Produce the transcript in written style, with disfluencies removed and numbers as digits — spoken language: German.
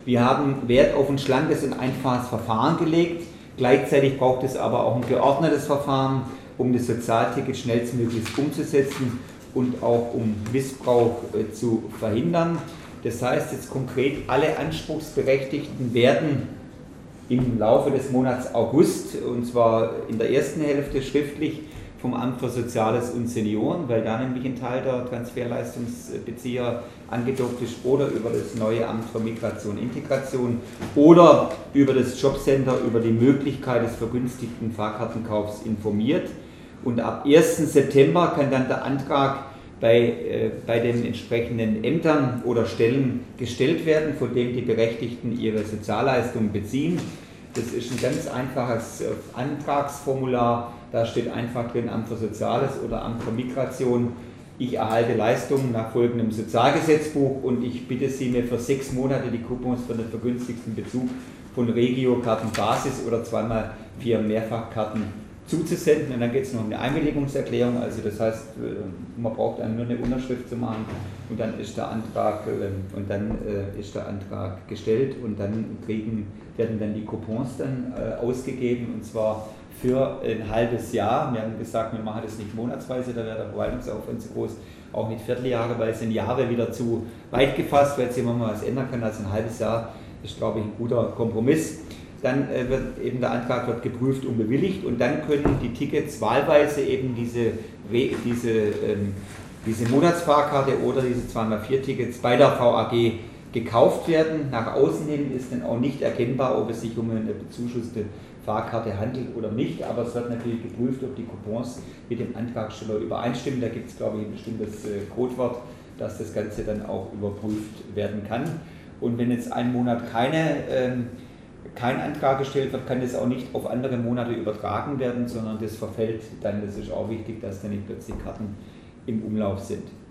Wir haben Wert auf ein schlankes und einfaches Verfahren gelegt. Gleichzeitig braucht es aber auch ein geordnetes Verfahren, um das Sozialticket schnellstmöglich umzusetzen und auch um Missbrauch zu verhindern. Das heißt jetzt konkret, alle Anspruchsberechtigten werden im Laufe des Monats August, und zwar in der ersten Hälfte schriftlich, vom Amt für Soziales und Senioren, weil da nämlich ein Teil der Transferleistungsbezieher angedockt ist, oder über das neue Amt für Migration und Integration oder über das Jobcenter über die Möglichkeit des vergünstigten Fahrkartenkaufs informiert. Und ab 1. September kann dann der Antrag bei den entsprechenden Ämtern oder Stellen gestellt werden, von dem die Berechtigten ihre Sozialleistungen beziehen. Das ist ein ganz einfaches Antragsformular, da steht einfach drin Amt für Soziales oder Amt für Migration. Ich erhalte Leistungen nach folgendem Sozialgesetzbuch und ich bitte Sie, mir für 6 Monate die Coupons für den vergünstigten Bezug von Regio-Kartenbasis oder 2x4 Mehrfachkarten zuzusenden, und dann geht es noch um eine Einwilligungserklärung, also das heißt, man braucht dann nur eine Unterschrift zu machen und dann ist der Antrag gestellt und dann werden dann die Coupons dann ausgegeben, und zwar für ein halbes Jahr. Wir haben gesagt, wir machen das nicht monatsweise, da wäre der Verwaltungsaufwand zu groß, auch nicht vierteljahreweise, in Jahre wieder zu weit gefasst, weil jetzt immer mal was ändern kann, also ein halbes Jahr ist, glaube ich, ein guter Kompromiss. Dann wird eben der Antrag geprüft und bewilligt, und dann können die Tickets wahlweise eben diese Monatsfahrkarte oder diese 2x4 Tickets bei der VAG gekauft werden. Nach außen hin ist dann auch nicht erkennbar, ob es sich um eine bezuschusste Fahrkarte handelt oder nicht, aber es wird natürlich geprüft, ob die Coupons mit dem Antragsteller übereinstimmen. Da gibt es, glaube ich, ein bestimmtes Codewort, dass das Ganze dann auch überprüft werden kann. Und wenn jetzt einen Monat kein Antrag gestellt wird, kann das auch nicht auf andere Monate übertragen werden, sondern das verfällt dann. Das ist auch wichtig, dass dann nicht plötzlich Karten im Umlauf sind.